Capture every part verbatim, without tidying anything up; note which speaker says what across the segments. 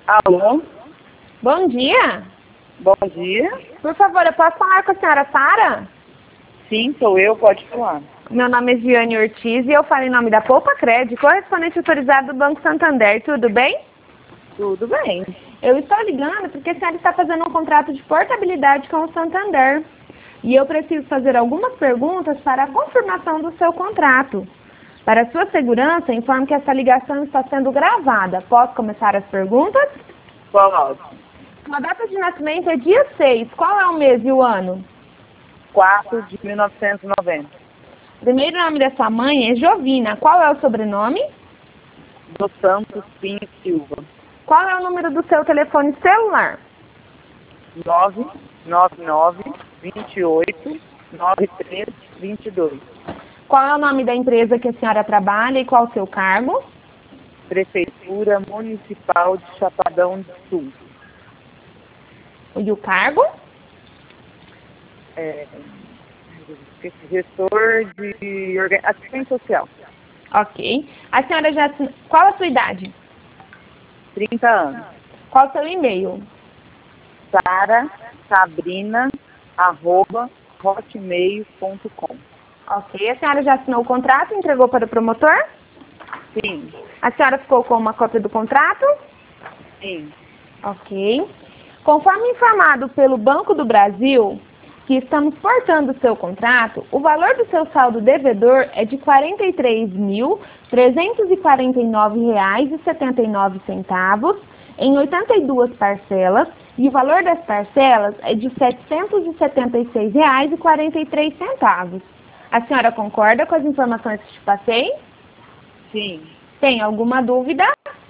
Speaker 1: Alô?
Speaker 2: Bom dia.
Speaker 1: Bom dia.
Speaker 2: Por favor, eu posso falar com a senhora Sara?
Speaker 1: Sim, sou eu, pode falar.
Speaker 2: Meu nome é Giane Ortiz e eu falo em nome da Poupa Cred, correspondente autorizado do Banco Santander. Tudo bem?
Speaker 1: Tudo bem.
Speaker 2: Eu estou ligando porque a senhora está fazendo um contrato de portabilidade com o Santander. E eu preciso fazer algumas perguntas para a confirmação do seu contrato. Para sua segurança, informo que essa ligação está sendo gravada. Posso começar as perguntas?
Speaker 1: Pode.
Speaker 2: Sua data de nascimento é dia seis. Qual é o mês e o ano?
Speaker 1: quatro de mil novecentos e noventa.
Speaker 2: O primeiro nome da sua mãe é Jovina. Qual é o sobrenome?
Speaker 1: Do Santos Pinho Silva.
Speaker 2: Qual é o número do seu telefone celular?
Speaker 1: nove nove nove, dois oito, nove três dois dois.
Speaker 2: Qual é o nome da empresa que a senhora trabalha e qual o seu cargo?
Speaker 1: Prefeitura Municipal de Chapadão do Sul.
Speaker 2: E o cargo?
Speaker 1: É, gestor de organ... assistente social.
Speaker 2: Ok. A senhora já... assin- Qual a sua idade?
Speaker 1: trinta anos.
Speaker 2: Qual o seu e-mail?
Speaker 1: Sara Sabrina arroba hotmail ponto com.
Speaker 2: Ok. A senhora já assinou o contrato e entregou para o promotor?
Speaker 1: Sim,
Speaker 2: A senhora ficou com uma cópia do contrato?
Speaker 1: sim,
Speaker 2: Ok. Conforme informado pelo Banco do Brasil, que estamos portando o seu contrato, o valor do seu saldo devedor é de quarenta e três mil, trezentos e quarenta e nove reais e setenta e nove centavos em oitenta e duas parcelas, e o valor das parcelas é de setecentos e setenta e seis reais e quarenta e três centavos. A senhora concorda com as informações que te passei?
Speaker 1: sim.
Speaker 2: Tem alguma dúvida?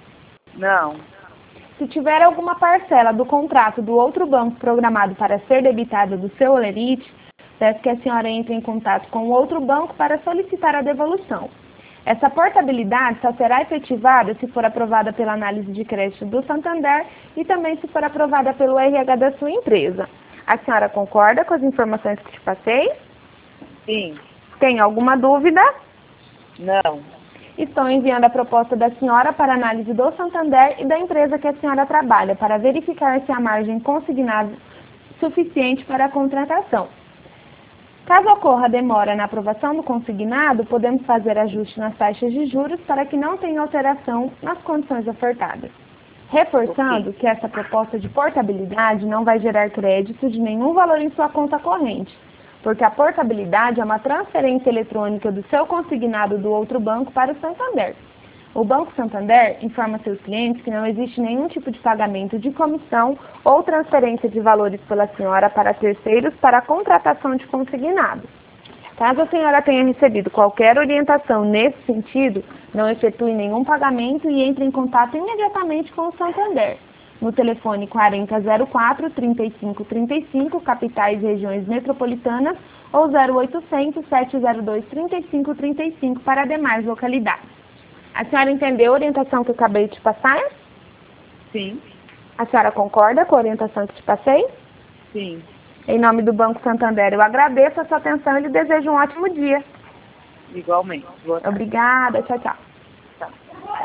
Speaker 1: Não,
Speaker 2: Se tiver alguma parcela do contrato do outro banco programado para ser debitada do seu Olerite, peço que a senhora entre em contato com o outro banco para solicitar a devolução. Essa portabilidade só será efetivada se for aprovada pela análise de crédito do Santander e também se for aprovada pelo R H da sua empresa. A senhora concorda com as informações que te passei?
Speaker 1: sim,
Speaker 2: Tem alguma dúvida?
Speaker 1: não.
Speaker 2: Estou enviando a proposta da senhora para análise do Santander e da empresa que a senhora trabalha, para verificar se a margem consignada é suficiente para a contratação. Caso ocorra demora na aprovação do consignado, podemos fazer ajuste nas taxas de juros para que não tenha alteração nas condições ofertadas. Reforçando que essa proposta de portabilidade não vai gerar crédito de nenhum valor em sua conta corrente, porque a portabilidade é uma transferência eletrônica do seu consignado do outro banco para o Santander. O Banco Santander informa seus clientes que não existe nenhum tipo de pagamento de comissão ou transferência de valores pela senhora para terceiros para a contratação de consignado. Caso a senhora tenha recebido qualquer orientação nesse sentido, não efetue nenhum pagamento e entre em contato imediatamente com o Santander. No telefone quarenta zero quatro, trinta e cinco trinta e cinco, capitais e regiões metropolitanas, ou zero oitocentos, sete zero dois, trinta e cinco trinta e cinco para demais localidades. A senhora entendeu a orientação que eu acabei de te passar?
Speaker 1: Sim,
Speaker 2: A senhora concorda com a orientação que te passei?
Speaker 1: sim.
Speaker 2: Em nome do Banco Santander, eu agradeço a sua atenção e lhe desejo um ótimo dia.
Speaker 1: Igualmente. Boa tarde.
Speaker 2: Obrigada, tchau, tchau.